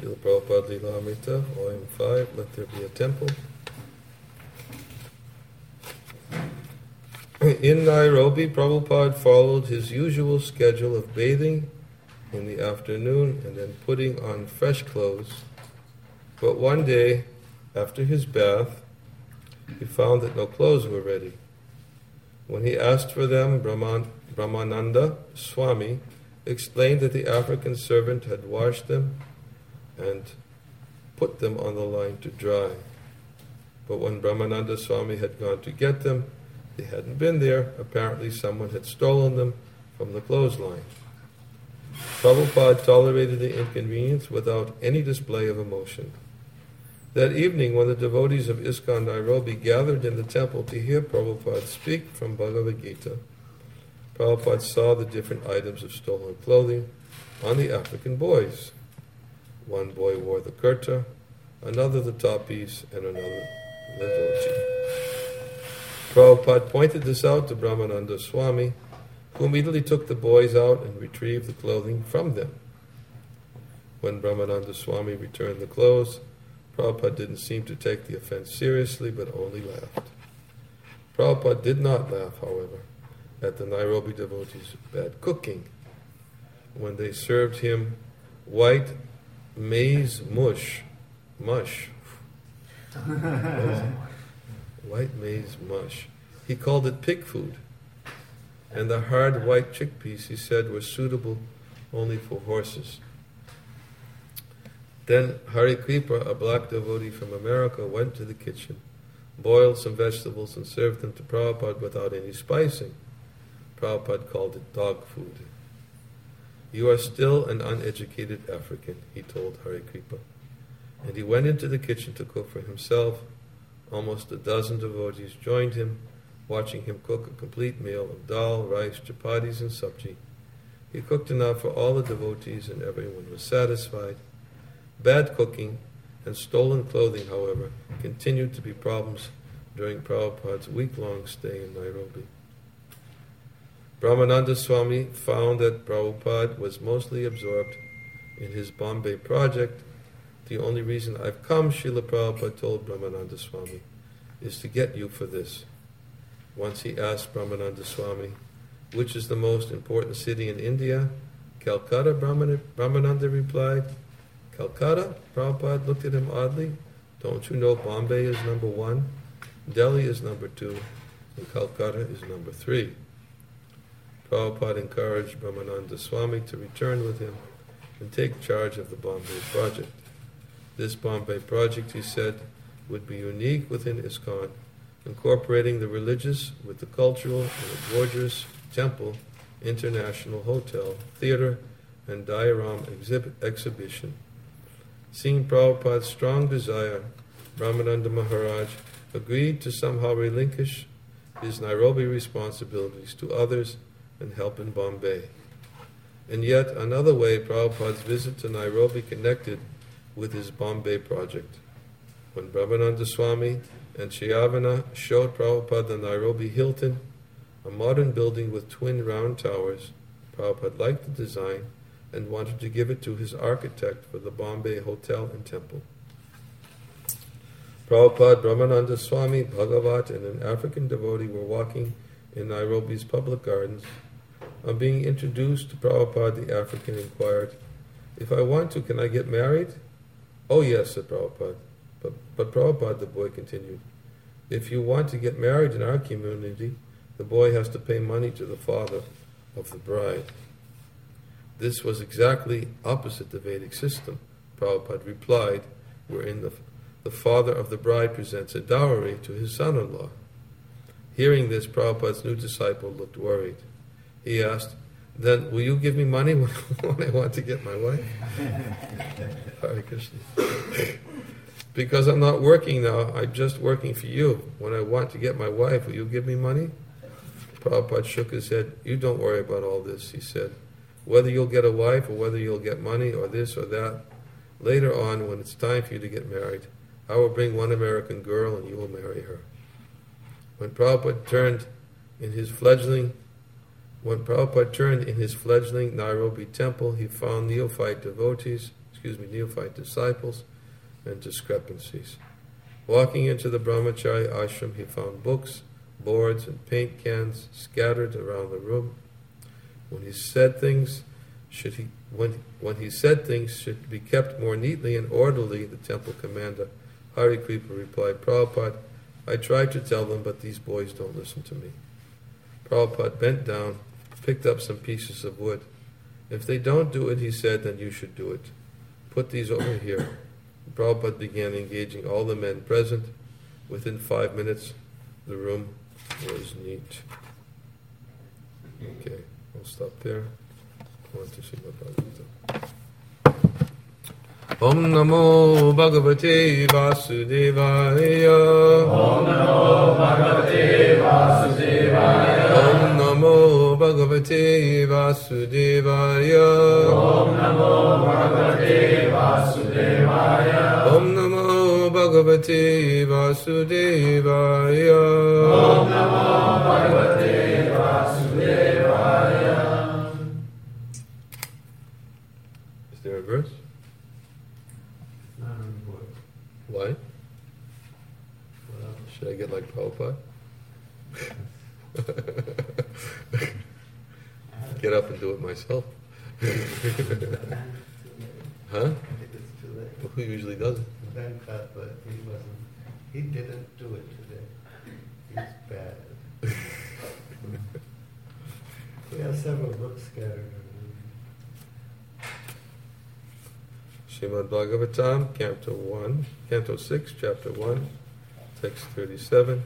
Srila Prabhupada Leelamrita, Volume 5, Let There Be a Temple. In Nairobi, Prabhupada followed his usual schedule of bathing in the afternoon and then putting on fresh clothes. But one day, after his bath, he found that no clothes were ready. When he asked for them, Brahmananda Swami explained that the African servant had washed them and put them on the line to dry. But when Brahmananda Swami had gone to get them, they hadn't been there. Apparently someone had stolen them from the clothesline. Prabhupada tolerated the inconvenience without any display of emotion. That evening, when the devotees of ISKCON Nairobi gathered in the temple to hear Prabhupada speak from Bhagavad Gita, Prabhupada saw the different items of stolen clothing on the African boys. One boy wore the kurta, another the tapis, and another the dhoti. Prabhupada pointed this out to Brahmananda Swami, who immediately took the boys out and retrieved the clothing from them. When Brahmananda Swami returned the clothes, Prabhupada didn't seem to take the offense seriously, but only laughed. Prabhupada did not laugh, however, at the Nairobi devotees' bad cooking. When they served him white maize mush, white maize mush, he called it pig food. And the hard white chickpeas, he said, were suitable only for horses. Then Hari Kripa, a black devotee from America, went to the kitchen, boiled some vegetables and served them to Prabhupada without any spicing. Prabhupada called it dog food. "You are still an uneducated African," he told Hari Kripa. And he went into the kitchen to cook for himself. Almost a dozen devotees joined him, watching him cook a complete meal of dal, rice, chapatis, and sabji. He cooked enough for all the devotees and everyone was satisfied. Bad cooking and stolen clothing, however, continued to be problems during Prabhupada's week-long stay in Nairobi. Brahmananda Swami found that Prabhupada was mostly absorbed in his Bombay project. "The only reason I've come," Srila Prabhupada told Brahmananda Swami, "is to get you for this." Once he asked Brahmananda Swami, "Which is the most important city in India?" "Calcutta," Brahmananda replied. "Calcutta?" Prabhupada looked at him oddly. "Don't you know Bombay is number 1, Delhi is number 2, and Calcutta is number 3. Prabhupada encouraged Brahmananda Swami to return with him and take charge of the Bombay project. This Bombay project, he said, would be unique within ISKCON, incorporating the religious with the cultural in a gorgeous temple, international hotel, theater, and diorama exhibition. Seeing Prabhupada's strong desire, Brahmananda Maharaj agreed to somehow relinquish his Nairobi responsibilities to others and help in Bombay. In yet another way, Prabhupada's visit to Nairobi connected with his Bombay project. When Brahmananda Swami and Shyavana showed Prabhupada the Nairobi Hilton, a modern building with twin round towers, Prabhupada liked the design and wanted to give it to his architect for the Bombay Hotel and Temple. Prabhupada, Brahmananda Swami, Bhagavat, and an African devotee were walking in Nairobi's public gardens. On being introduced to Prabhupada, the African inquired, "If I want to, can I get married?" "Oh yes," said Prabhupada. But Prabhupada, the boy continued, "If you want to get married in our community, the boy has to pay money to the father of the bride." This was exactly opposite the Vedic system, Prabhupada replied, wherein the father of the bride presents a dowry to his son-in-law. Hearing this, Prabhupada's new disciple looked worried. He asked, "Then will you give me money when I want to get my wife?" Hare Krishna. "Because I'm not working now, I'm just working for you. When I want to get my wife, will you give me money?" Prabhupada shook his head. "You don't worry about all this," he said. "Whether you'll get a wife or whether you'll get money or this or that, later on when it's time for you to get married, I will bring one American girl and you will marry her." When Prabhupada turned in his fledgling Nairobi temple, he found neophyte devotees, neophyte disciples and discrepancies. Walking into the brahmachari ashram, he found books, boards, and paint cans scattered around the room. When he said things should be kept more neatly and orderly, the temple commander Hari Kripa replied, Prabhupada, I tried to tell them, but these boys don't listen to me. Prabhupada bent down, picked up some pieces of wood. If they don't do it, he said, then you should do it. Put these over here. Prabhupada began engaging all the men present. Within 5 minutes, the room was neat. Okay, I'll stop there. I want to see my Bhagavatam. Om Namo Bhagavate Vasudevaya. Om Namo Bhagavate Vasudevaya. Om Namo Bhagavate Vasudevaya. Om Namo Bhagavate Vasudevaya. Om Namo Bhagavate Vasudevaya. Om Namo Bhagavate Vasudevaya. Is there a verse? Why? Should I get like Prabhupada? Get up and do it myself. Huh? Who usually does it? Venkat, but he wasn't. He didn't do it today. He's bad. We have several books scattered around. Srimad Bhagavatam, Canto 6, Chapter 1, Text 37.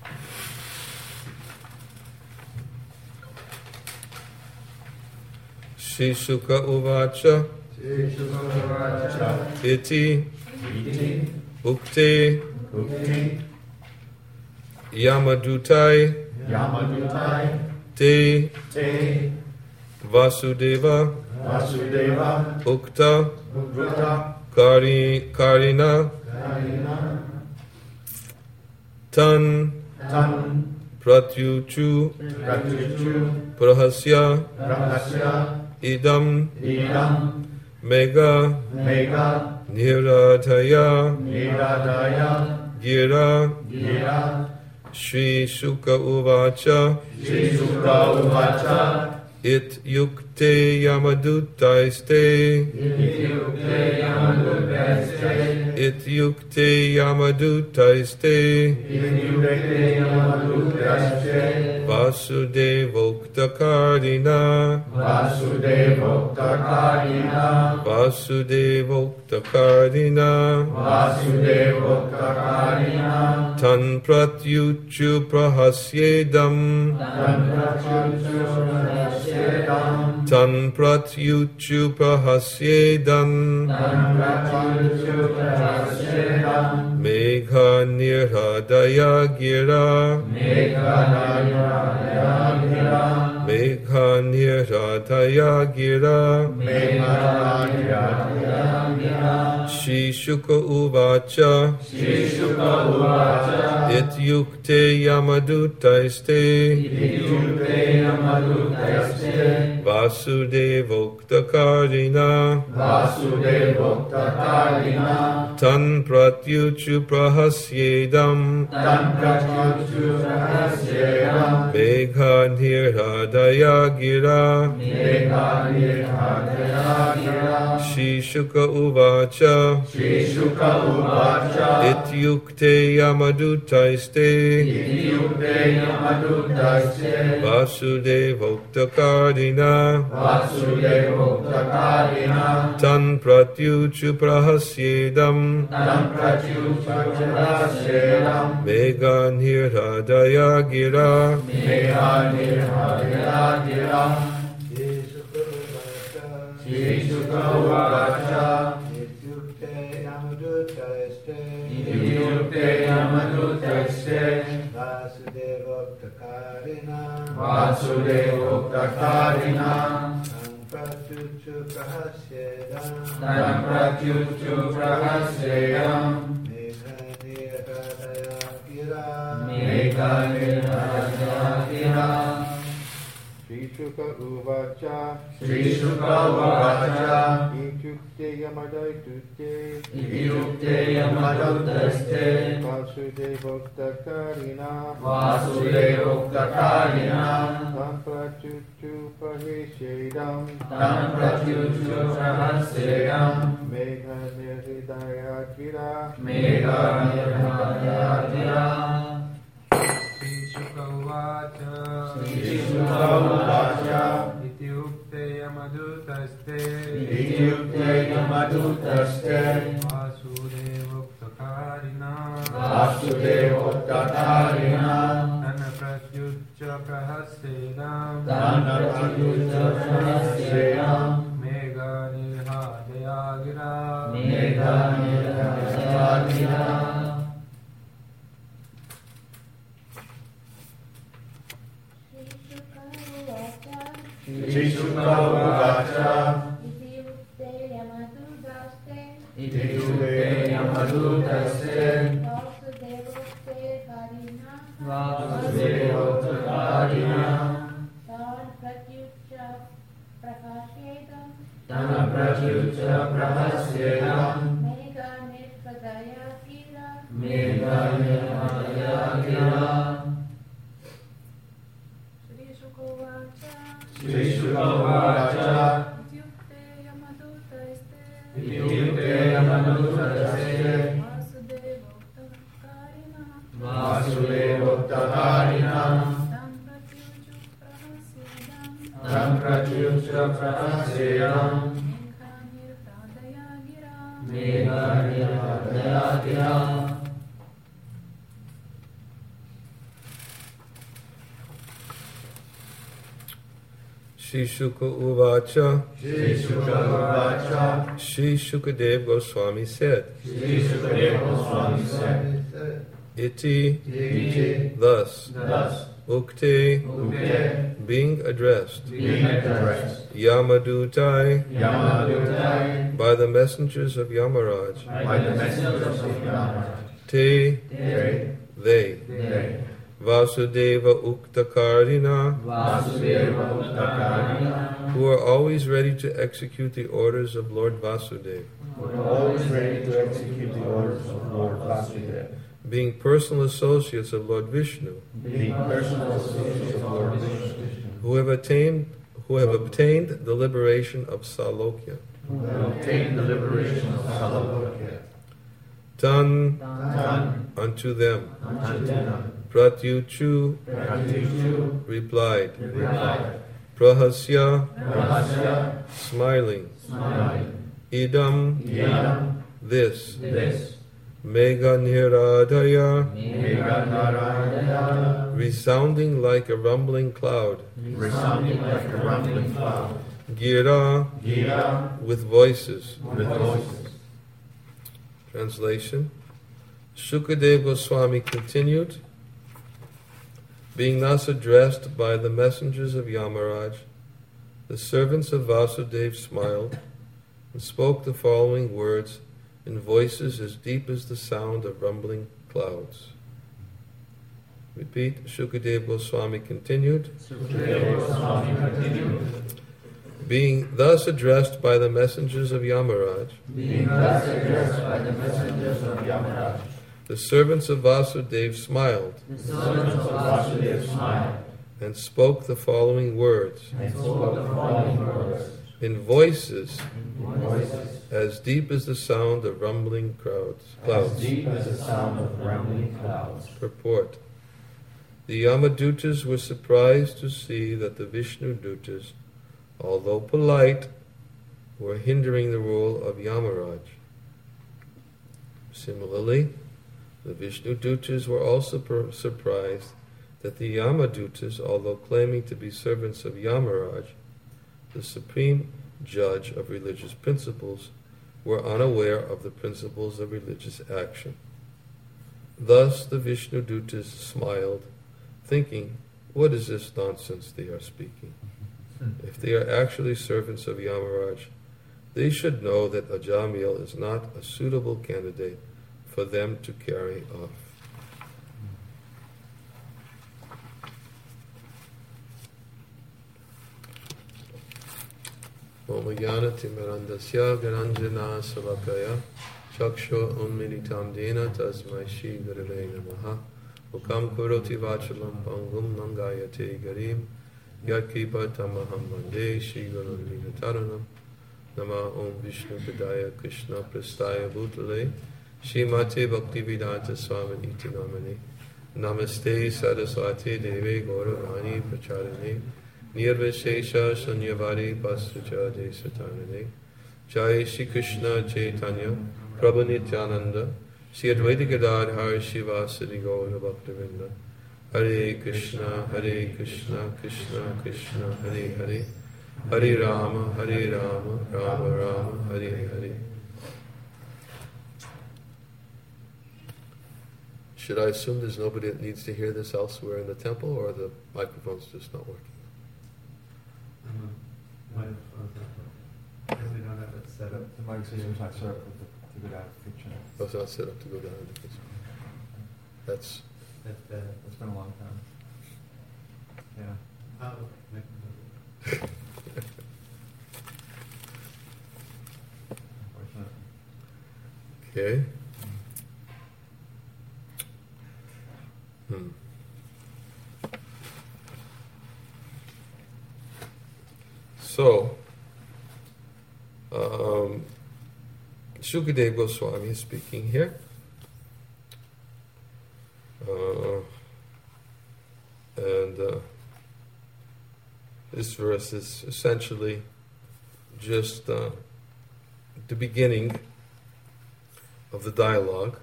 Shri Shuka Uvacha Iti Ukte Yamadutai Te Vasudeva Ukta Karina Tan Pratyuchu Prahasya Idam Mega Niradhaya Gira Shri Shuka Uvacha It Yukte Yamadutaiste It Yukte Yamadutaiste Vasudevoktakarina Tan Pratyuchu Prahasyedam Tan Pratyuchu Prahasyedam Megha Nirhadaya Gira Megha Nirhadaya Gira Shri Shuka Uvacha It Yukte Yamadutaiste Vasudevoktakarina Tan Pratyuchu Prahasyedam Megha Nirhadaya Gira Shri Shuka Uvacha It Yukte Yamadutaiste Vasudevoktakarina Tan Pratyuchu Prahasyedam Megha Nirhadaya Gira Vasudevoktakarina Tan Pratyuchu Prahasyedam Megha Nirhadaya Gira Shri Shuka Uvacha Shri Shuka Uvacha Ityukte Yamadaityukte Ityukte Yamadutaste Vasudevoktakarina Vasudevoktakarina Tam Pratyuchu Paheshedam Tam Pratyuchu Prahasedam Megha Nirhidayakira Megha Nirhadayatira Shri Shuka Uvacha Shri Shuka Uvacha Ityukte Yamadutaste Ityukte Yamadutaste Vasudevoktakarina Vasudevoktakarina Tana Pratyucha Prahasedam Dana Pratyucha Prahasedam Megha Nirhadayagira Megha Nirhadayatira Shri Shuka Uvacha Ityukte Yamadutaste Ityukte Yamadutaste Vasudevokte Karina Vasudevoktakarina Tan Pratyucha Prakashedam Dana Pratyucha Prahasedam Megha Nirhadayakira Megha Nirhadayatira Shri Shukovacha Shri Shuka Uvacha Ityukte Yamadutaste Ityukte Yamadutaste Vasudevoktakarina Vasudevoktakarina Tan Pratyucha Prahasedam Tam Pratyucha Prahasedam Megha Nirhadayagira Megha Nirhadayatira Shri Shuka Uvacha. Shri Shuka Uvacha Shri Shukadev Goswami said, Shri Shukadev Goswami said Iti, Iti thus, thus Ukte, Ukte being addressed, being addressed Yamadutai, Yamadutai by the messengers of Yamaraj, by the messengers of Yamaraj Te, They they, Vasudeva Uktakarina, Vasudeva Uktakarina who are always ready to execute the orders of Lord Vasudeva, We're always ready to execute the orders of Lord Vasudeva, being personal associates of Lord Vishnu, being personal associates of Lord Vishnu, who have obtained the liberation of Salokya. who have obtained the liberation of Salokya. Tan, Done unto them, unto them. Pratyuchu Pratyuchu replied, replied, Prahasya, Rahasya, smiling, smiling, Idam, Yam, this, this, Megha Niradaya, Meganarayana, resounding like a rumbling cloud, resounding like a rumbling cloud, Gira, Gira, with voices. with voices. Translation. Shukadev Goswami continued, being thus addressed by the messengers of Yamaraj, the servants of Vasudeva smiled and spoke the following words in voices as deep as the sound of rumbling clouds. Repeat. Shukadev Goswami continued, being thus addressed by the messengers of Yamaraj, Being thus addressed by the messengers of Yamaraj, the servants of Vasudeva smiled the servants of Vasudeva smiled and spoke the following words and spoke the following words in voices in voices as deep as the sound of rumbling as clouds. deep as the sound of rumbling clouds. Purport. The Yamadutas were surprised to see that the Vishnu Dutas, although polite, were hindering the rule of Yamaraj. Similarly, the Vishnu Dutas were also surprised that the Yamadutas, although claiming to be servants of Yamaraj, the supreme judge of religious principles, were unaware of the principles of religious action. Thus the Vishnu Dutas smiled, thinking, what is this nonsense they are speaking? If they are actually servants of Yamaraj, they should know that Ajamil is not a suitable candidate for them to carry off. Om Jnana-timirandasya Garanjana Salakaya Chaksho Ummilitam Dena Tasmai Shri Gurave Namaha Ukam Kuroti Vachalam Pangum Mangayate Garim Yatkipa Tamaham Vande Shri Guru Vinataranam Nama Om Vishnu Padaya Krishna Prastaya Bhutale Shrimate Bhaktivedanta Swami Iti Namani Namaste Saraswati Deve Gauravani Pracharane Nirvishesha Shanyavari Pastucha Desatanane Jai Shri Krishna Chaitanya Prabhu Nityananda Shri Advaita Gadadhar Shivasadi Gaura Bhaktivinoda Hare Krishna Krishna Krishna Hare Hare Hare Rama Rama Rama Hare Hare. Should I assume there's nobody that needs to hear this elsewhere in the temple, or the microphone's just not working? We don't have it set up. The mic system's not set up to go down to the kitchen. Oh, it's not set up to go down in the kitchen. That's It's been a long time. Yeah. Unfortunate. okay. So, Shukadeva Goswami is speaking here. This verse is essentially just the beginning of the dialogue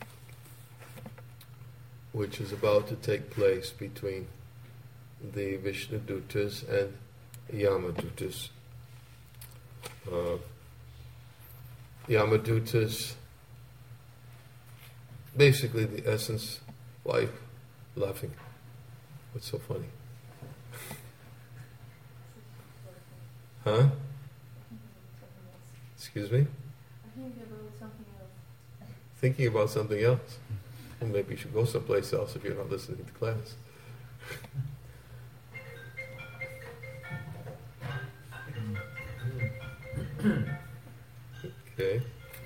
which is about to take place between the Vishnudutas and Yamadutas. Yamadutas, basically the essence, why laughing? What's so funny? Huh? Excuse me? Thinking about something else. Well, maybe you should go someplace else if you're not listening to class. Okay.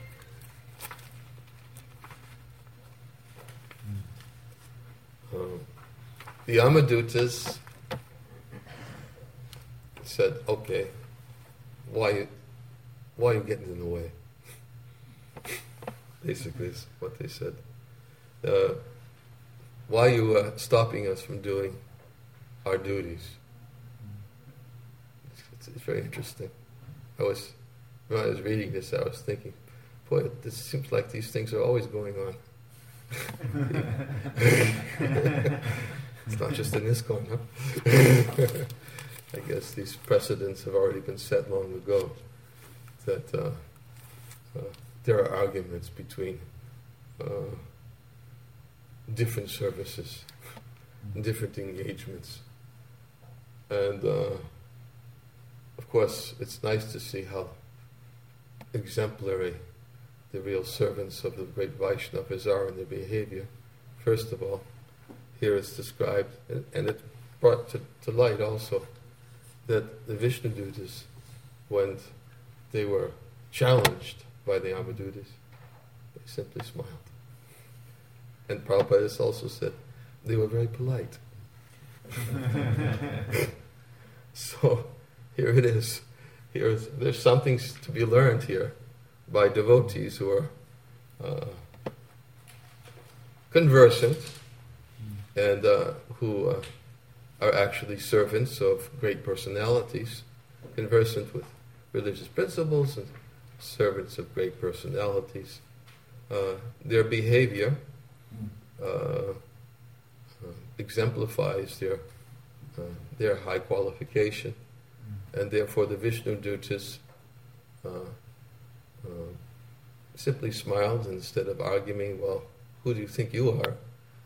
The Yamadutas said, okay, why are you getting in the way? Basically is what they said. Why are you stopping us from doing our duties? It's very interesting. When I was reading this, I was thinking, boy, this seems like these things are always going on. It's not just in ISKCON, huh? I guess these precedents have already been set long ago, that there are arguments between different services, different engagements. And of course, it's nice to see how exemplary the real servants of the great Vaishnavas are in their behavior. First of all, here it's described, and it brought to light also, that the Vishnudutas, when they were challenged by the Yamadutas, they simply smiled. And Prabhupada also said they were very polite. So here it is. There's something to be learned here by devotees who are conversant and who are actually servants of great personalities, conversant with religious principles and servants of great personalities. Their behavior exemplifies their high qualification, and therefore the Vishnudutas simply smiled instead of arguing, well, who do you think you are?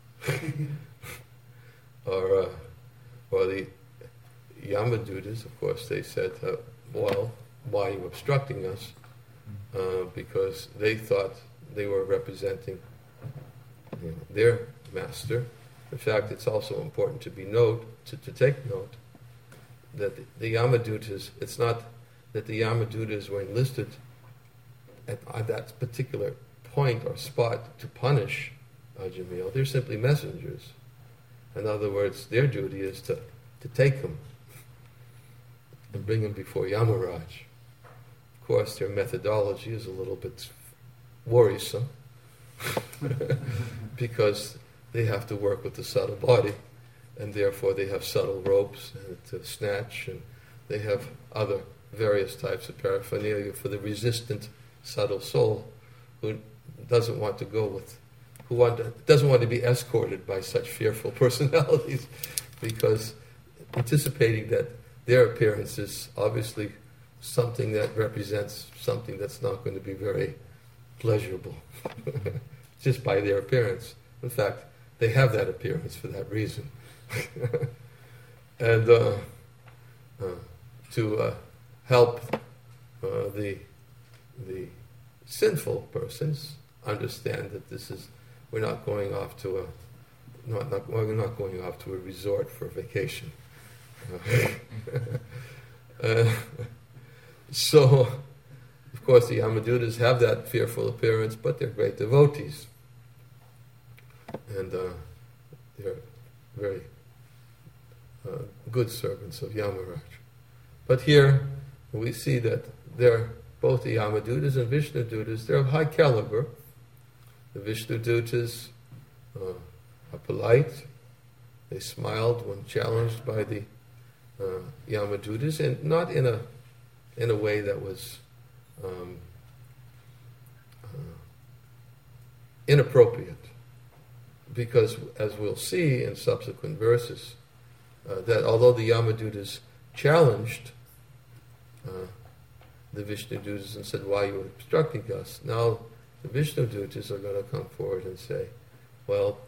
Or the Yamadutas, of course, they said, well, why are you obstructing us? Because they thought they were representing their master. In fact, it's also important to take note that the Yamadutas, it's not that the Yamadutas were enlisted at that particular point or spot to punish Ajamil. They're simply messengers. In other words, their duty is to take him and bring him before Yamaraj. Of course, their methodology is a little bit worrisome because they have to work with the subtle body, and therefore they have subtle ropes to snatch, and they have other various types of paraphernalia for the resistant subtle soul who doesn't want to go with, doesn't want to be escorted by such fearful personalities, because anticipating that their appearance is obviously something that represents something that's not going to be very pleasurable, just by their appearance. In fact, they have that appearance for that reason. And to help the sinful persons understand that we're not going off to a resort for a vacation. So, of course, the Yamadutas have that fearful appearance, but they're great devotees. And they're very good servants of Yamaraj. But here, we see that they're both the Yamadutas and Vishnudutas, they're of high caliber. The Vishnudutas are polite. They smiled when challenged by the Yamadutas, and not in a way that was inappropriate. Because, as we'll see in subsequent verses, that although the Yamadutas challenged the Vishnudutas and said, "Why are you obstructing us?" Now the Vishnudutas are going to come forward and say, "Well,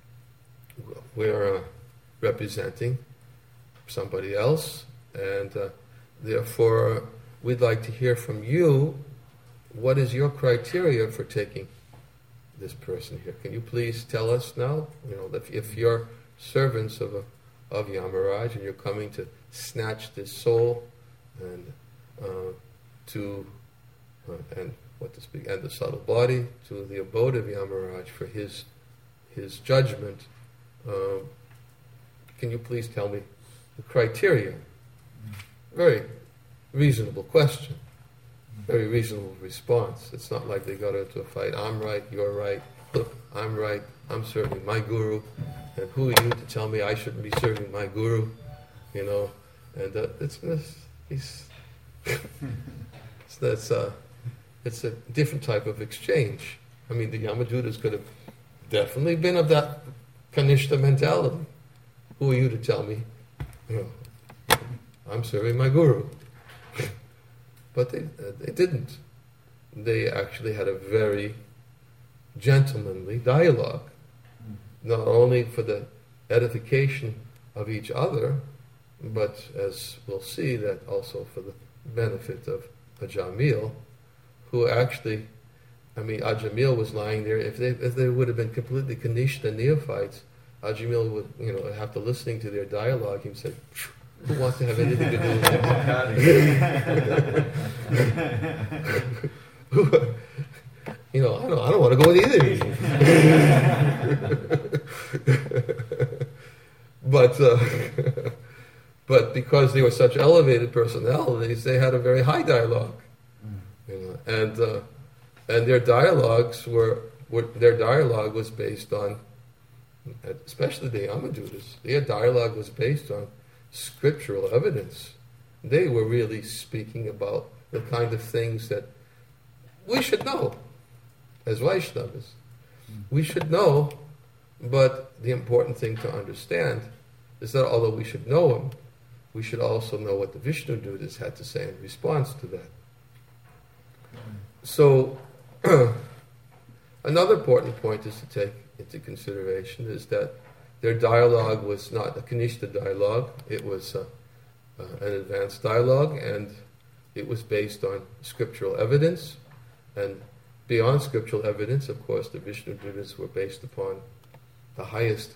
we're representing somebody else, and therefore we'd like to hear from you. What is your criteria for taking this person here? Can you please tell us now? That if you're servants of Yamaraj and you're coming to snatch this soul and and the subtle body to the abode of Yamaraj for his judgment, can you please tell me the criteria?" Very reasonable question. Very reasonable response. It's not like they got into a fight. I'm right, you're right. Look, I'm right. I'm serving my guru, and who are you to tell me I shouldn't be serving my guru? And it's a different type of exchange. I mean, the Yamadutas could have definitely been of that Kanishta mentality. Who are you to tell me? I'm serving my guru. But they didn't. They actually had a very gentlemanly dialogue, not only for the edification of each other, but, as we'll see, that also for the benefit of Ajamil, who actually, Ajamil was lying there. If they would have been completely Kanishta neophytes, Ajamil would, after listening to their dialogue, he said, "Who wants to have anything to do with this?" I don't want to go with either of you. But because they were such elevated personalities, they had a very high dialogue, and their dialogues their dialogue was based on, especially the Yamadutas, their dialogue was based on scriptural evidence. They were really speaking about the kind of things that we should know as Vaishnavas. We should know, but the important thing to understand is that although we should know them, we should also know what the Vishnudutas had to say in response to that. So, another important point is to take into consideration is that their dialogue was not a Kanishta dialogue, it was an advanced dialogue, and it was based on scriptural evidence. And beyond scriptural evidence, of course, the Vishnudutas were based upon the highest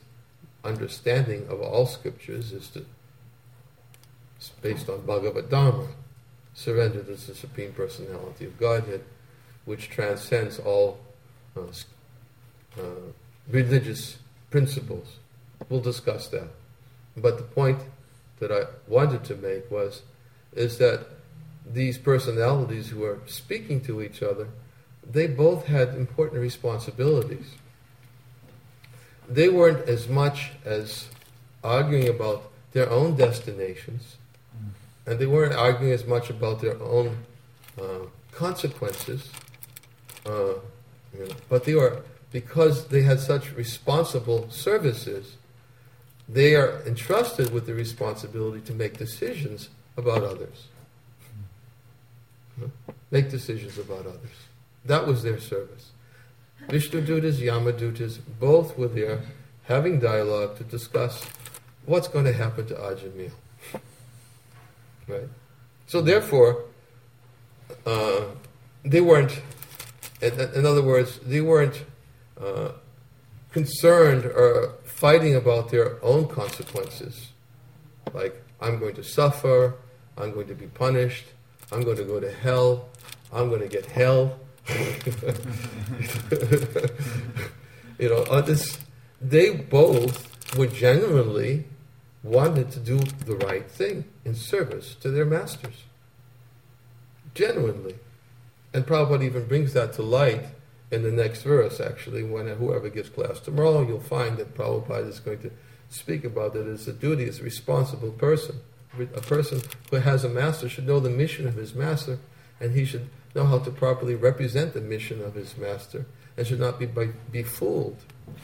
understanding of all scriptures, it's based on Bhagavad Dhamma. surrendered as the Supreme Personality of Godhead, which transcends all religious principles. We'll discuss that. But the point that I wanted to make is that these personalities who are speaking to each other, they both had important responsibilities. They weren't as much as arguing about their own destinations, and they weren't arguing as much about their own consequences, but they were, because they had such responsible services, they are entrusted with the responsibility to make decisions about others. Make decisions about others. That was their service. Vishnudutas, Yamadutas, both were there having dialogue to discuss what's going to happen to Ajamil. Right? So therefore, they weren't, in other words, they weren't concerned or fighting about their own consequences. Like, I'm going to suffer, I'm going to be punished, I'm going to go to hell, I'm going to get hell. They both were genuinely wanted to do the right thing in service to their masters. Genuinely. And Prabhupada even brings that to light in the next verse, actually. When whoever gives class tomorrow, you'll find that Prabhupada is going to speak about it as a duty, as a responsible person. A person who has a master should know the mission of his master, and he should know how to properly represent the mission of his master, and should not be fooled.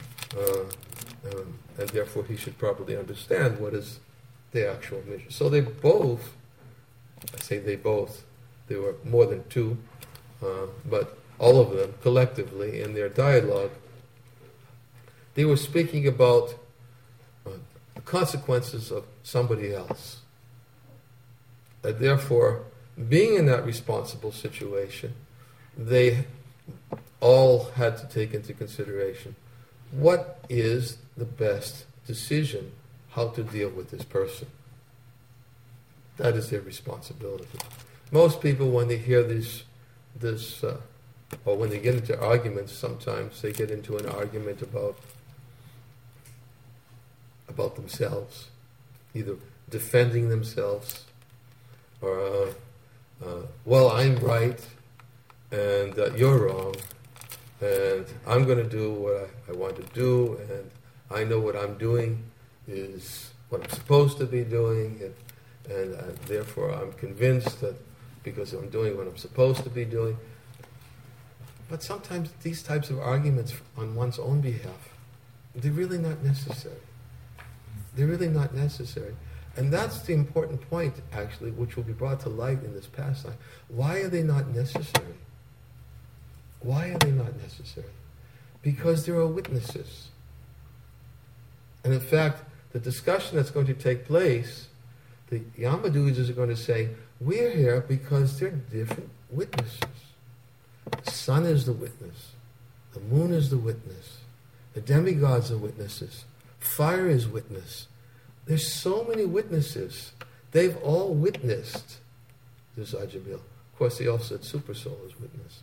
And therefore he should properly understand what is the actual mission. So they both, I say they both, there were more than two, but all of them collectively in their dialogue, they were speaking about the consequences of somebody else. And therefore, being in that responsible situation, they all had to take into consideration what is the best decision, how to deal with this person. That is their responsibility. Most people, when they hear or when they get into arguments, sometimes they get into an argument about themselves, either defending themselves or, well, I'm right and you're wrong, and I'm going to do what I want to do, and I know what I'm doing is what I'm supposed to be doing, and therefore I'm convinced that because I'm doing what I'm supposed to be doing. But sometimes these types of arguments on one's own behalf, they're really not necessary. They're really not necessary. And that's the important point, actually, which will be brought to light in this pastime. Why are they not necessary? Why are they not necessary? Because there are witnesses. And in fact, the discussion that's going to take place, the Yamadutas are going to say, we're here because they're different witnesses. The sun is the witness. The moon is the witness. The demigods are witnesses. Fire is witness. There's so many witnesses. They've all witnessed this Ajamil. Of course, they also said Super Soul is witness.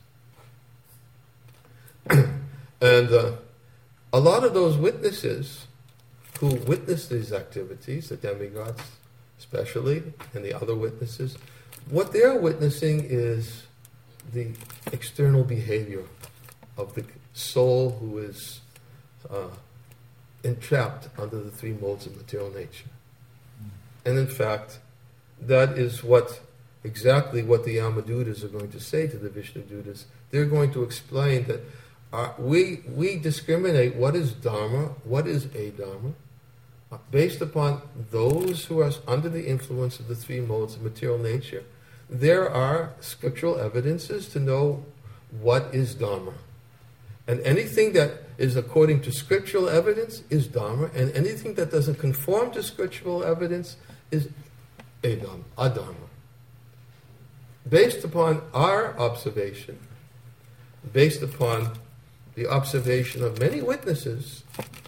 And a lot of those witnesses who witnessed these activities, the demigods especially, and the other witnesses, what they're witnessing is the external behavior of the soul who is entrapped under the three modes of material nature. And in fact, that is exactly what the Yamadutas are going to say to the Vishnudutas. They're going to explain that we discriminate what is Dharma, what is Adharma, based upon those who are under the influence of the three modes of material nature. There are scriptural evidences to know what is Dharma. And anything that is according to scriptural evidence is Dharma, and anything that doesn't conform to scriptural evidence is Adharma. Based upon our observation, based upon the observation of many witnesses,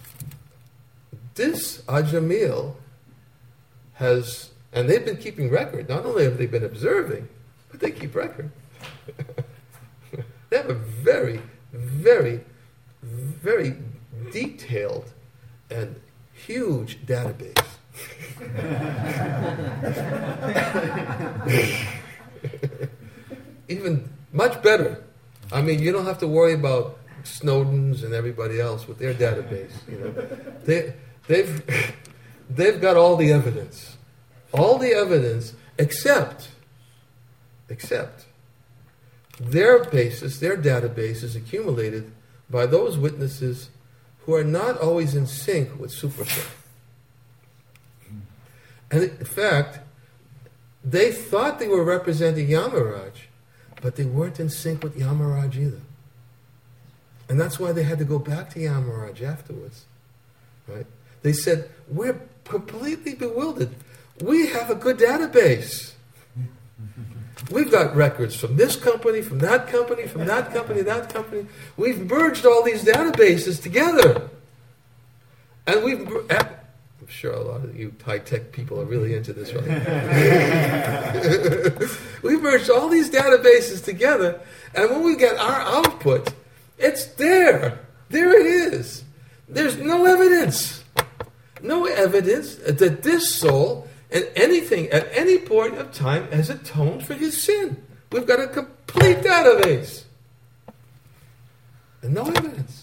this Ajamil has, and they've been keeping record, not only have they been observing, but they keep record. They have a very, very, very detailed and huge database. Even much better. I mean, you don't have to worry about Snowden's and everybody else with their database. You know, they've got all the evidence, except their database is accumulated by those witnesses who are not always in sync with Superself. And in fact, they thought they were representing Yamaraj, but they weren't in sync with Yamaraj either. And that's why they had to go back to Yamaraj afterwards. Right? They said, we're completely bewildered. We have a good database. We've got records from this company, from that company, from that company, that company. We've merged all these databases together. And I'm sure a lot of you high-tech people are really into this, right? We've merged all these databases together, and when we get our output, it's there. There it is. There's no evidence. No evidence that this soul and anything at any point of time has atoned for his sin. We've got a complete database. And no evidence.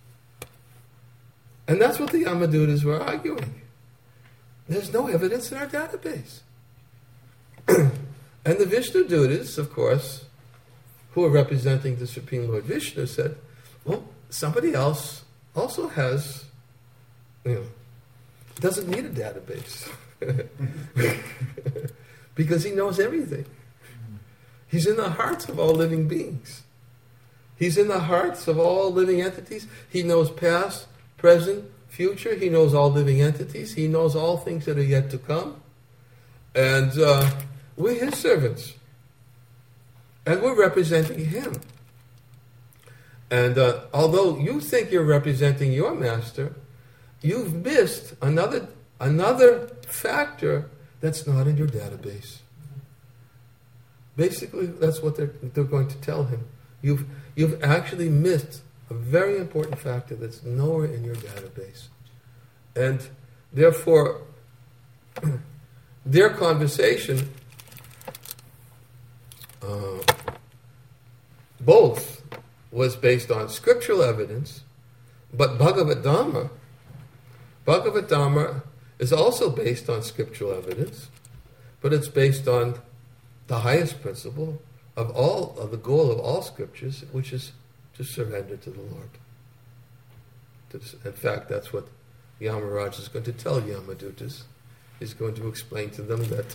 And that's what the Yamadutas were arguing. There's no evidence in our database. And the Vishnu Dutas, of course, who are representing the Supreme Lord Vishnu, said, well, somebody else also has, doesn't need a database. Because he knows everything. He's in the hearts of all living beings. He's in the hearts of all living entities. He knows past, present, future. He knows all living entities. He knows all things that are yet to come. And we're his servants. And we're representing him. And although you think you're representing your master, you've missed another factor that's not in your database. Basically, that's what they're going to tell him. You've actually missed a very important factor that's nowhere in your database. And therefore, their conversation, both was based on scriptural evidence, but Bhagavad Dhamma is also based on scriptural evidence, but it's based on the highest principle of the goal of all scriptures, which is to surrender to the Lord. In fact, that's what Yamaraj is going to tell Yamadutas. He's going to explain to them that,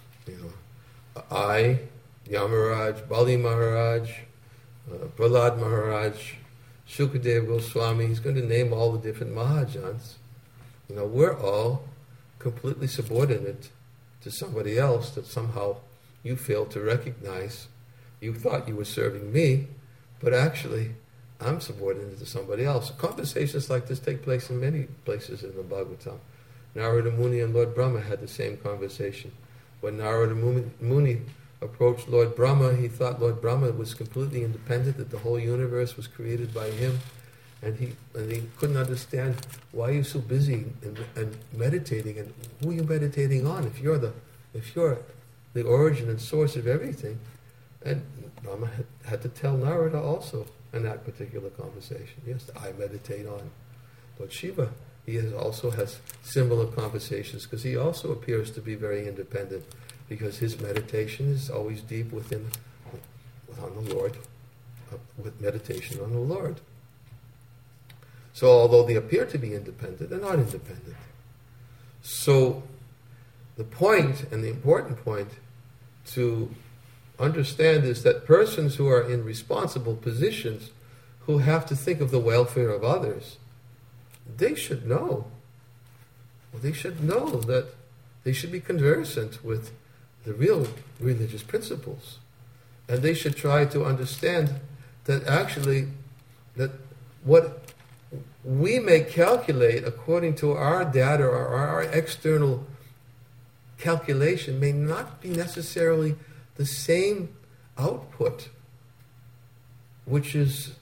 I, Yamaraj, Bali Maharaj, Prahlad Maharaj, Shukadeva Goswami, he's going to name all the different Mahajans. We're all completely subordinate to somebody else that somehow you failed to recognize. You thought you were serving me, but actually, I'm subordinate to somebody else. Conversations like this take place in many places in the Bhagavatam. Narada Muni and Lord Brahma had the same conversation. When Narada Muni approached Lord Brahma, he thought Lord Brahma was completely independent, that the whole universe was created by him, and he couldn't understand why you're so busy and meditating, and who are you meditating on if you're the origin and source of everything. And Brahma had to tell Narada also in that particular conversation. Yes, I meditate on Lord Shiva. He also has similar conversations because he also appears to be very independent, because his meditation is always deep on the Lord, with meditation on the Lord. So although they appear to be independent, they're not independent. So the point, and the important point to understand, is that persons who are in responsible positions, who have to think of the welfare of others, they should know. They should know that they should be conversant with the real religious principles. And they should try to understand that actually, that what we may calculate according to our data or our external calculation may not be necessarily the same output, which is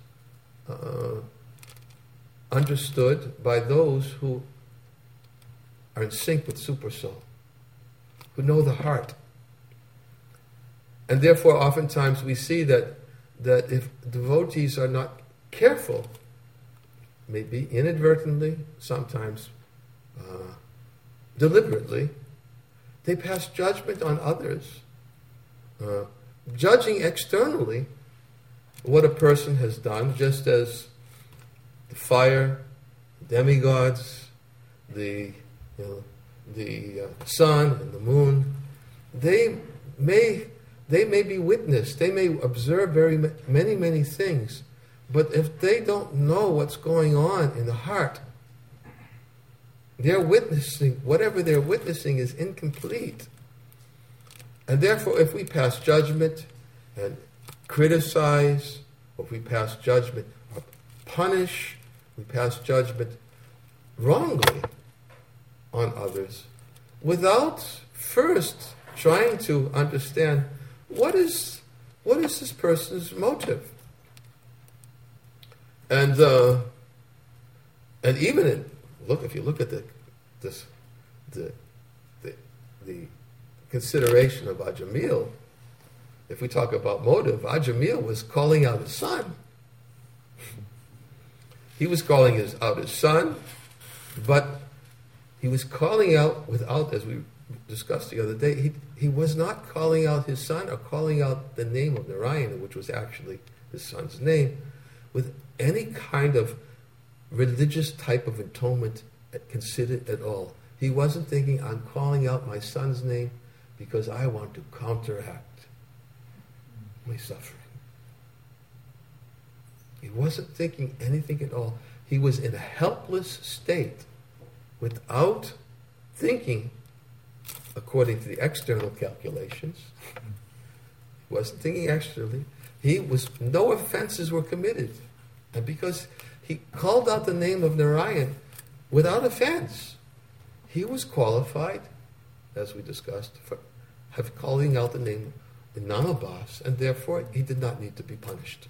understood by those who are in sync with Supersoul, who know the heart. And therefore, oftentimes we see that if devotees are not careful, maybe inadvertently, sometimes deliberately, they pass judgment on others, judging externally what a person has done, just as the fire, demigods, the sun and the moon, they may be witness, they may observe many things, but if they don't know what's going on in the heart, whatever they're witnessing is incomplete. And therefore, if we pass judgment and criticize, or if we pass judgment or punish, we pass judgment wrongly on others, without first trying to understand what is this person's motive, and even if you look at the consideration of Ajamil, if we talk about motive, Ajamil was calling out his son. He was calling out his son, but he was calling out without, as we discussed the other day, he was not calling out his son or calling out the name of Narayana, which was actually his son's name, with any kind of religious type of atonement considered at all. He wasn't thinking, I'm calling out my son's name because I want to counteract my suffering. He wasn't thinking anything at all. He was in a helpless state without thinking according to the external calculations. He wasn't thinking externally. No offenses were committed. And because he called out the name of Narayan without offense, he was qualified, as we discussed, for calling out the name in Namabhas, and therefore he did not need to be punished,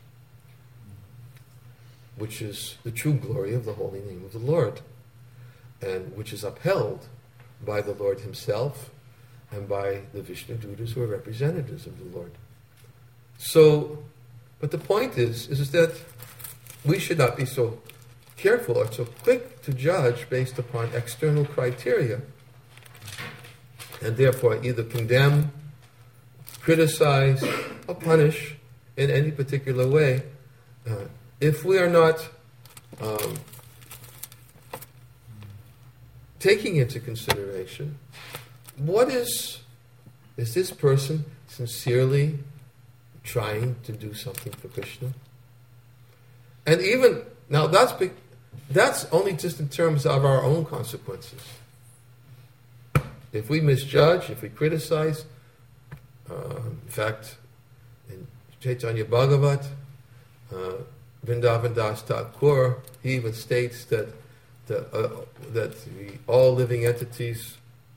which is the true glory of the holy name of the Lord, and which is upheld by the Lord himself and by the Vishnu Dutas who are representatives of the Lord. So, but the point is that we should not be so careful or so quick to judge based upon external criteria, and therefore either condemn, criticize, or punish in any particular way if we are not taking into consideration is this person sincerely trying to do something for Krishna? And even now, that's only just in terms of our own consequences. If we misjudge, if we criticize, in fact, in Chaitanya Bhagavat, Vrindavan Das Thakur, he even states that all living entities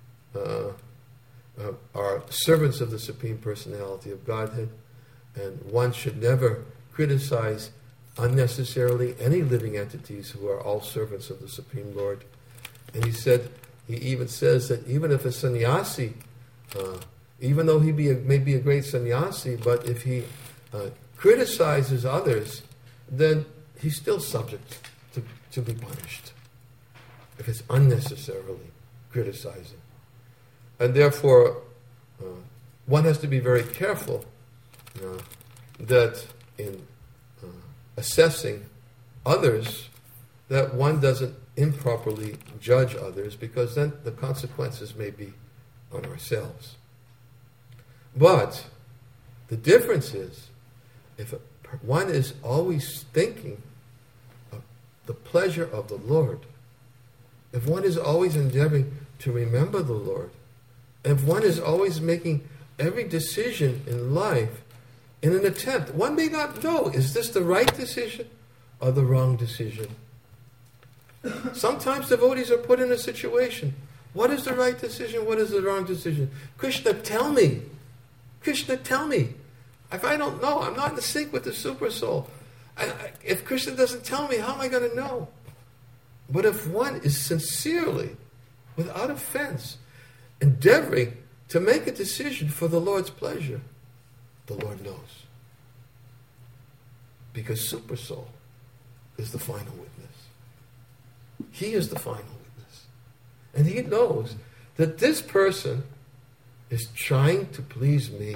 are servants of the Supreme Personality of Godhead, and one should never criticize unnecessarily any living entities who are all servants of the Supreme Lord. And he even says that even if a sannyasi, even though he may be a great sannyasi, but if he criticizes others, then he's still subject to be punished if it's unnecessarily criticizing. And therefore, one has to be very careful that in assessing others, that one doesn't improperly judge others, because then the consequences may be on ourselves. But the difference is, if one is always thinking of the pleasure of the Lord, if one is always endeavoring to remember the Lord, if one is always making every decision in life in an attempt, one may not know, is this the right decision or the wrong decision? Sometimes devotees are put in a situation, what is the right decision, what is the wrong decision? Krishna, tell me. Krishna, tell me. If I don't know, I'm not in sync with the Super Soul. If Krishna doesn't tell me, how am I going to know? But if one is sincerely, without offense, endeavoring to make a decision for the Lord's pleasure, the Lord knows. Because Super Soul is the final witness. He is the final witness. And he knows that this person is trying to please me.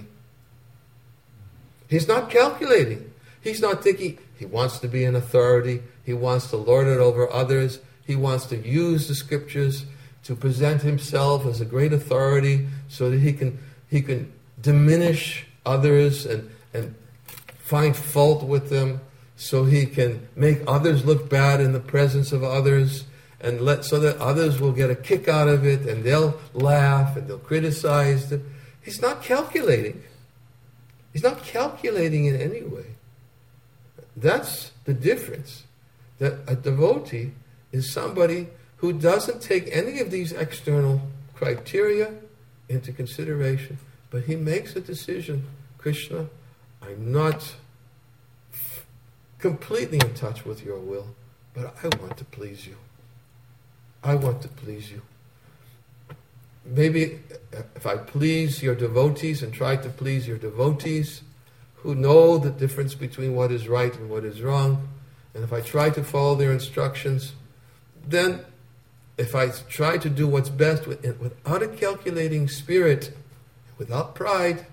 He's not calculating. He's not thinking he wants to be an authority. He wants to lord it over others. He wants to use the scriptures to present himself as a great authority so that he can diminish others and find fault with them, so he can make others look bad in the presence of others, and so that others will get a kick out of it, and they'll laugh and they'll criticize them. He's not calculating. He's not calculating in any way. That's the difference. That a devotee is somebody who doesn't take any of these external criteria into consideration, but he makes a decision. Krishna, I'm not completely in touch with your will, but I want to please you. I want to please you. Maybe if I please your devotees and try to please your devotees who know the difference between what is right and what is wrong, and if I try to follow their instructions, then if I try to do what's best without a calculating spirit, without pride,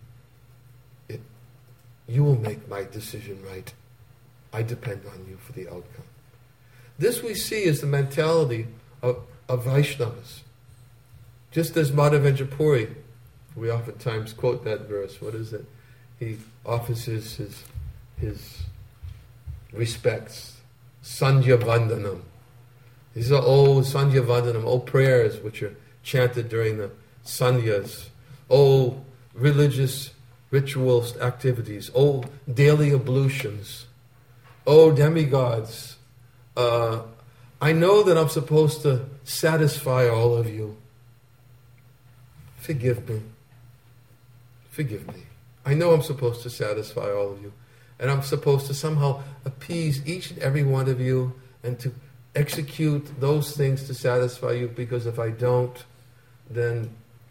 you will make my decision right. I depend on you for the outcome. This we see is the mentality of Vaishnavas. Just as Madhavendra Puri, we oftentimes quote that verse. What is it? He offers his respects. Sandhya Vandanam. These are old Sandhya Vandanam, old prayers which are chanted during the Sandhyas, old religious rituals, activities, old daily ablutions, old demigods. I know that I'm supposed to satisfy all of you. Forgive me. Forgive me. I know I'm supposed to satisfy all of you. And I'm supposed to somehow appease each and every one of you and to execute those things to satisfy you, because if I don't, then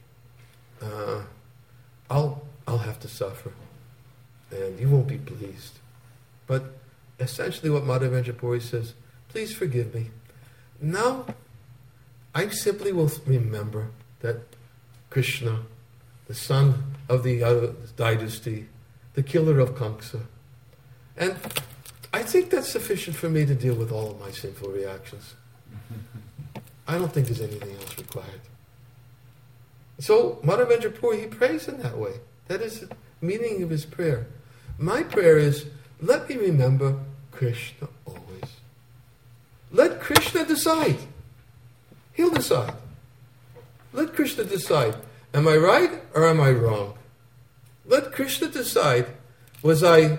I'll have to suffer. And you won't be pleased. But essentially what Madhavendra Puri says, please forgive me. Now, I simply will remember that Krishna, the son of the dynasty, the killer of Kamsa. And I think that's sufficient for me to deal with all of my sinful reactions. I don't think there's anything else required. So Madhavendra Puri, he prays in that way. That is the meaning of his prayer. My prayer is, let me remember Krishna always. Let Krishna decide. He'll decide. Let Krishna decide. Am I right or am I wrong? Let Krishna decide. Was I,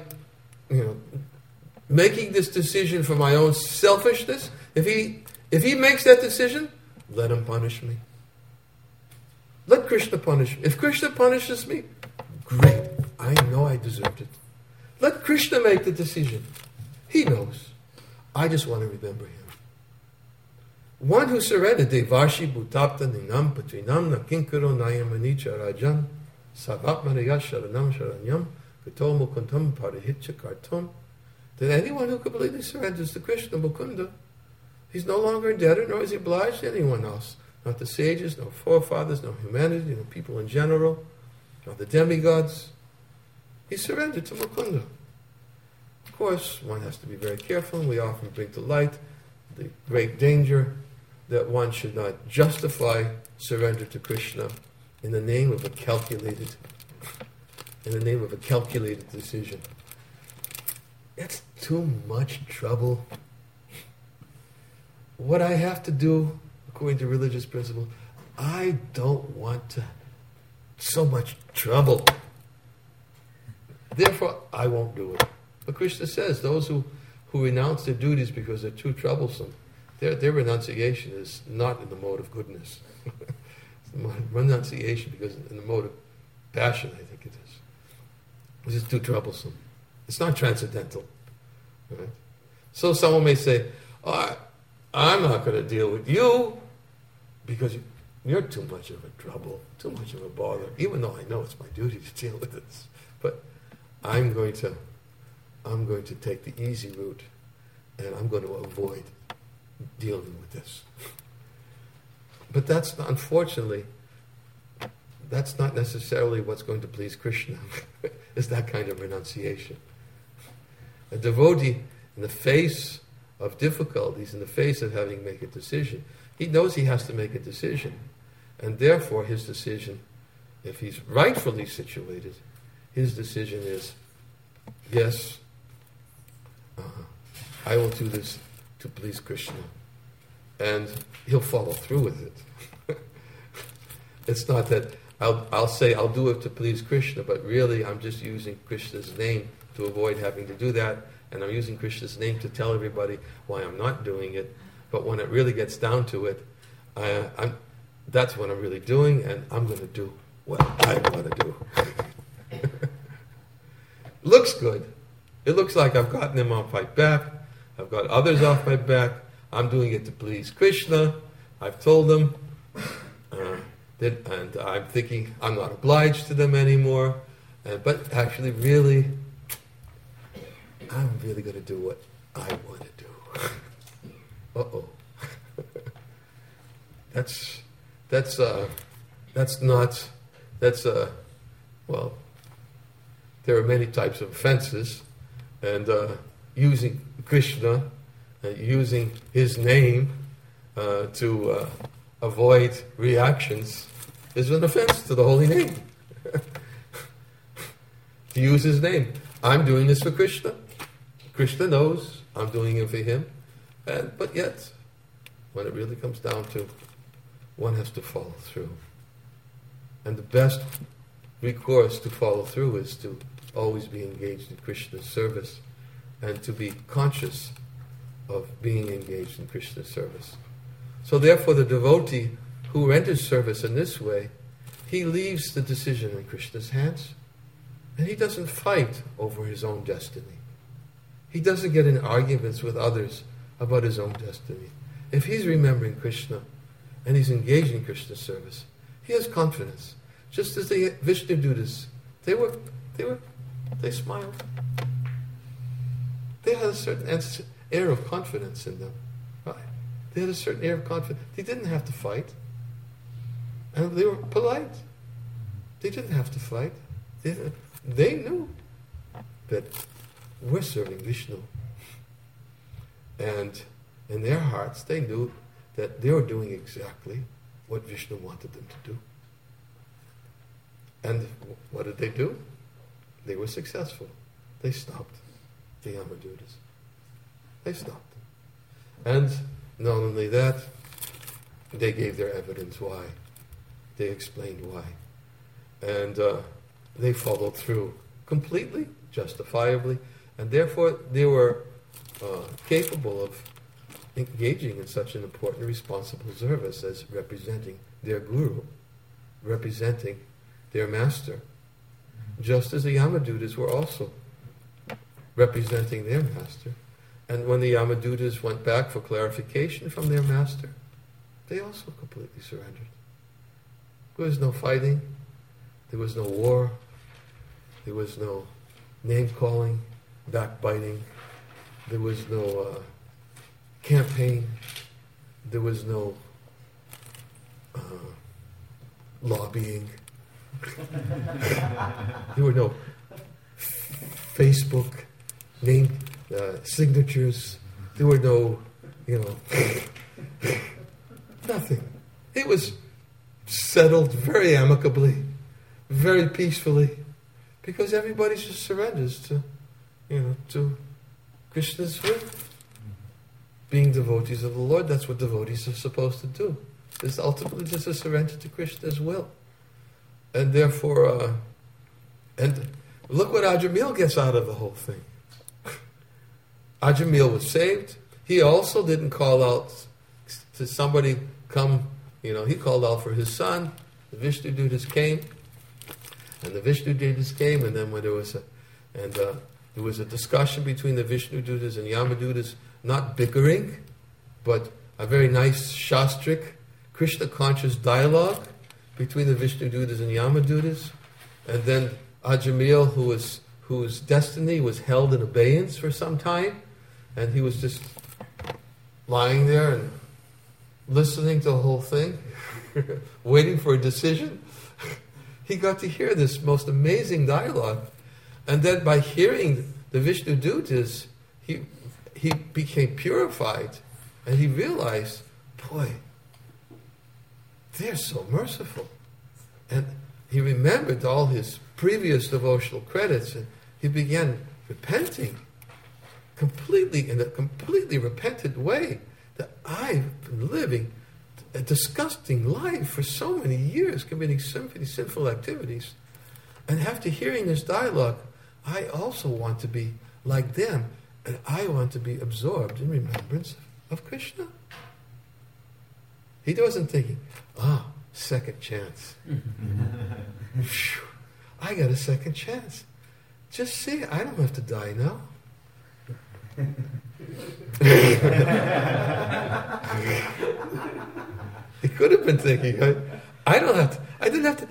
making this decision for my own selfishness? If he makes that decision, let him punish me. Let Krishna punish me. If Krishna punishes me, great. I know I deserved it. Let Krishna make the decision. He knows. I just want to remember him. One who surrendered, Devashi Bhutapta Ninam Patrinam Nakinkaro Nayamanicha Rajan Savatmaraya Sharanam Sharanyam Kato Mukuntam Parihitcha Kartum. That anyone who completely surrenders to Krishna Mukunda, he's no longer indebted, nor is he obliged to anyone else. Not the sages, no forefathers, no humanity, no people in general, not the demigods. He surrendered to Mukunda. Of course, one has to be very careful, and we often bring to light the great danger that one should not justify surrender to Krishna in the name of a calculated decision. It's too much trouble. What I have to do, according to religious principle, I don't want so much trouble. Therefore, I won't do it. But Krishna says those who renounce their duties because they're too troublesome, their renunciation is not in the mode of goodness. It's the renunciation because in the mode passion, I think it is. It's just too troublesome. It's not transcendental. Right? So someone may say, oh, I'm not going to deal with you because you're too much of a trouble, too much of a bother, even though I know it's my duty to deal with this. But I'm going to take the easy route, and I'm going to avoid dealing with this. But that's not, unfortunately, that's not necessarily what's going to please Krishna. It's that kind of renunciation. A devotee, in the face of difficulties, in the face of having to make a decision, he knows he has to make a decision. And therefore his decision, if he's rightfully situated, his decision is, yes, I will do this to please Krishna. And he'll follow through with it. It's not that I'll say I'll do it to please Krishna, but really I'm just using Krishna's name to avoid having to do that, and I'm using Krishna's name to tell everybody why I'm not doing it. But when it really gets down to it, that's what I'm really doing, and I'm going to do what I want to do. Looks good. It looks like I've gotten them off my back. I've got others off my back. I'm doing it to please Krishna. I've told them. And I'm thinking I'm not obliged to them anymore. But actually, really, I'm really going to do what I want to do. Uh-oh. Well, there are many types of offenses, and using Krishna, using his name to avoid reactions is an offense to the holy name. To use his name. I'm doing this for Krishna. Krishna knows I'm doing it for him. But yet, when it really comes down to, one has to follow through. And the best recourse to follow through is to always be engaged in Krishna's service and to be conscious of being engaged in Krishna's service. So therefore the devotee who renders service in this way, he leaves the decision in Krishna's hands, and he doesn't fight over his own destiny. He doesn't get in arguments with others about his own destiny. If he's remembering Krishna and he's engaged in Krishna's service, he has confidence. Just as the Vishnu Dutas, they smiled. They had a certain air of confidence in them. Right? They had a certain air of confidence. They didn't have to fight. And they were polite. They didn't have to fight. They knew that we're serving Vishnu. And in their hearts, they knew that they were doing exactly what Vishnu wanted them to do. And what did they do? They were successful. They stopped the Yamadutas. They stopped them. And not only that, they gave their evidence why. They explained why. And they followed through completely, justifiably, and therefore they were capable of engaging in such an important, responsible service as representing their guru, representing their master, just as the Yamadutas were also representing their master. And when the Yamadutas went back for clarification from their master, they also completely surrendered. There was no fighting, there was no war, there was no name-calling, backbiting, there was no campaign, there was no lobbying, there were no Facebook name signatures, there were no, nothing. It was settled very amicably, very peacefully, because everybody just surrenders to Krishna's will. Being devotees of the Lord, that's what devotees are supposed to do. It's ultimately just a surrender to Krishna's will. And therefore, and look what Ajamil gets out of the whole thing. Ajamil was saved. He also didn't call out to somebody come, he called out for his son. The Vishnu Dutas came. And the Vishnu Dutas came, and then when there was a discussion between the Vishnu Dutas and Yamadutas, not bickering, but a very nice shastric, Krishna conscious dialogue between the Vishnu Dutas and Yamadutas. And then Ajamil, whose destiny was held in abeyance for some time, and he was just lying there and listening to the whole thing, waiting for a decision. He got to hear this most amazing dialogue. And then by hearing the Vishnu Dutas, he became purified, and he realized, boy, they're so merciful. And he remembered all his previous devotional credits, and he began repenting completely, in a completely repentant way, that I've been living a disgusting life for so many years, committing so many sinful activities. And after hearing this dialogue, I also want to be like them, and I want to be absorbed in remembrance of Krishna. He wasn't thinking, second chance. Phew, I got a second chance. Just see, I don't have to die now. He could have been thinking, I didn't have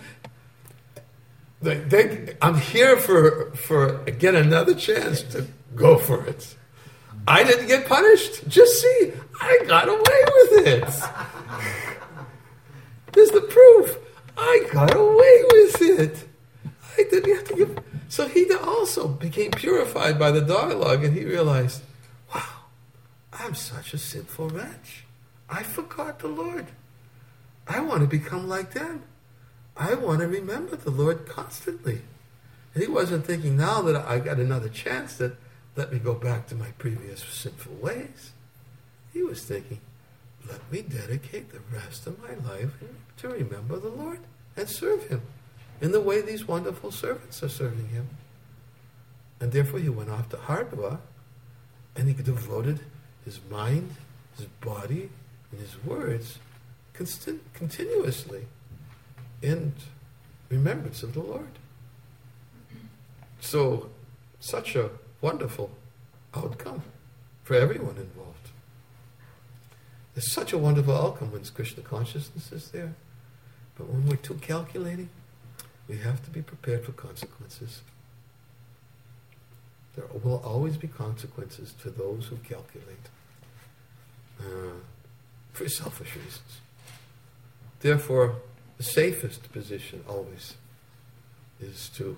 to. I'm here for again another chance to go for it. I didn't get punished. Just see, I got away with it. There's the proof. I got away with it. I didn't have to give. So he also became purified by the dialogue, and he realized, wow, I'm such a sinful wretch. I forgot the Lord. I want to become like them. I want to remember the Lord constantly. And he wasn't thinking, now that I got another chance, that let me go back to my previous sinful ways. He was thinking, let me dedicate the rest of my life to remember the Lord and serve Him in the way these wonderful servants are serving Him. And therefore he went off to Hardwar, and he devoted his mind, his body, and his words continuously in remembrance of the Lord. So, such a wonderful outcome for everyone involved. There's such a wonderful outcome when Krishna consciousness is there. But when we're too calculating, we have to be prepared for consequences. There will always be consequences to those who calculate for selfish reasons. Therefore, the safest position always is to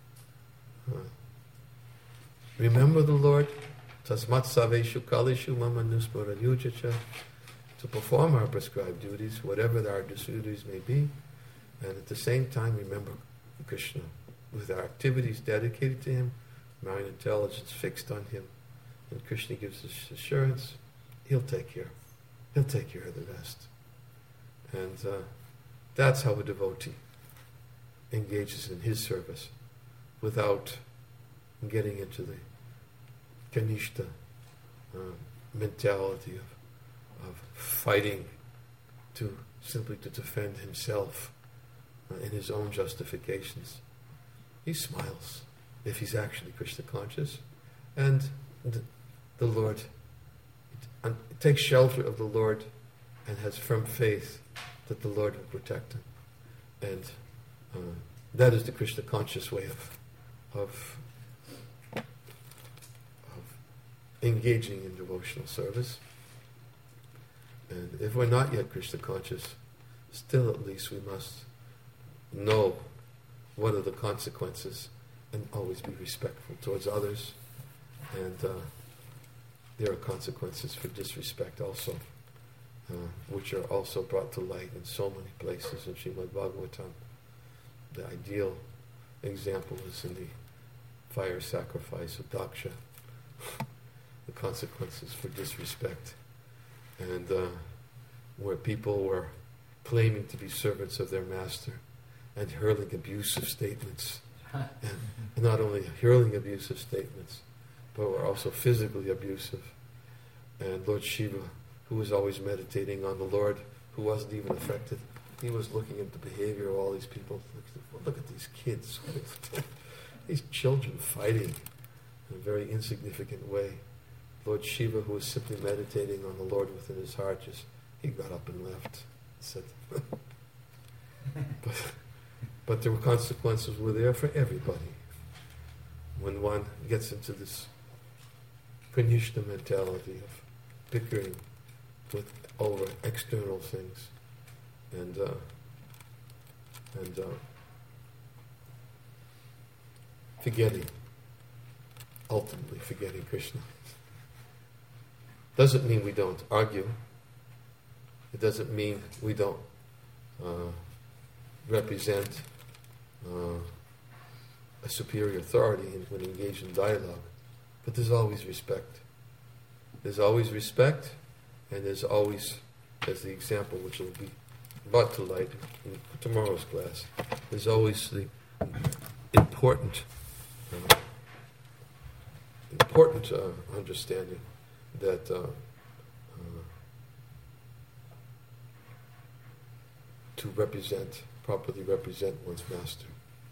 remember the Lord, tasmat saveshu kalishu mama nusmara yujacha, to perform our prescribed duties, whatever our duties may be, and at the same time remember Krishna with our activities dedicated to Him, mind intelligence fixed on Him, and Krishna gives us assurance, He'll take care of the rest. And that's how a devotee engages in his service without getting into the kanishta mentality of fighting simply to defend himself in his own justifications. He smiles if he's actually Krishna conscious, and the Lord takes shelter of the Lord and has firm faith that the Lord will protect him. And that is the Krishna conscious way of engaging in devotional service. And if we're not yet Krishna conscious, still at least we must know what are the consequences and always be respectful towards others. And there are consequences for disrespect also, which are also brought to light in so many places in Srimad Bhagavatam. The ideal example is in the fire sacrifice of Daksha, the consequences for disrespect, and where people were claiming to be servants of their master and hurling abusive statements, and not only hurling abusive statements, but were also physically abusive. And Lord Shiva, who was always meditating on the Lord, who wasn't even affected he was looking at the behavior of all these people. Look at these kids, these children fighting in a very insignificant way. Lord Shiva, who was simply meditating on the Lord within his heart, he got up and left. Said, but the consequences were there for everybody. When one gets into this Pranishta mentality of bickering over external things and ultimately forgetting Krishna. Doesn't mean we don't argue. It doesn't mean we don't represent a superior authority when engaged in dialogue. But there's always respect. There's always respect, and there's always, as the example which will be brought to light in tomorrow's class, there's always the important understanding that to properly represent one's master,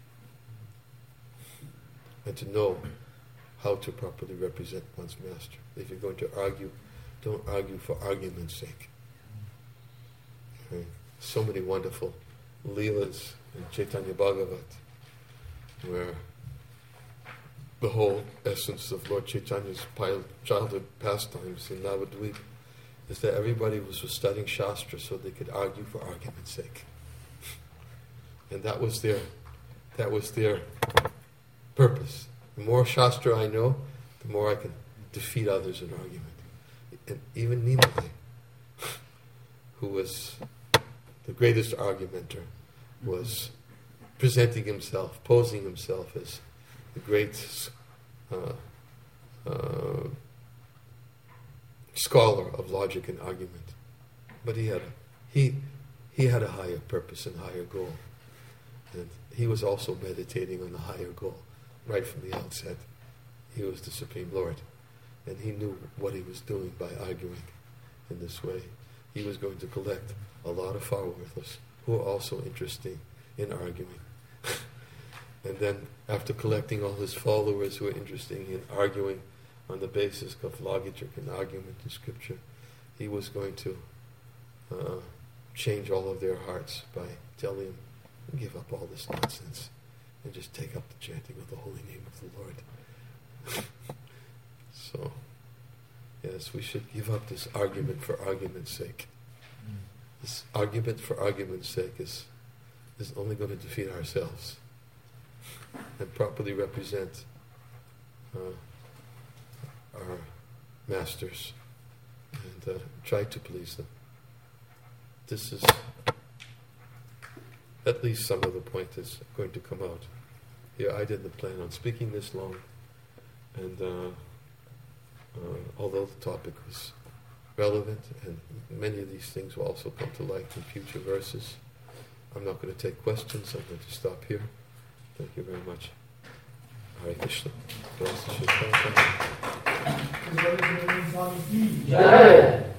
and to know how to properly represent one's master. If you're going to argue, don't argue for argument's sake. Okay. So many wonderful leelas in Chaitanya Bhagavat, where the whole essence of Lord Chaitanya's childhood pastimes in Navadvip is that everybody was studying Shastra so they could argue for argument's sake. And that was their purpose. The more Shastra I know, the more I can defeat others in argument. And even Nimai, who was the greatest argumenter, was presenting himself, posing himself as the great scholar of logic and argument. But he had a higher purpose and higher goal. And he was also meditating on the higher goal right from the outset. He was the Supreme Lord. And he knew what he was doing by arguing in this way. He was going to collect a lot of followers who were also interested in arguing. And then, after collecting all his followers who were interested in arguing on the basis of logic and argument in Scripture, he was going to change all of their hearts by telling them, give up all this nonsense and just take up the chanting of the holy name of the Lord. So, yes, we should give up this argument for argument's sake. This argument for argument's sake is only going to defeat ourselves and properly represent our masters and try to please them. This is at least some of the point that's going to come out. Yeah, I didn't plan on speaking this long, and although the topic was relevant, and many of these things will also come to light in future verses, I'm not going to take questions. I'm going to stop here. Thank you very much. Hare Krishna. Bless the Shri Prabhupada. Jai.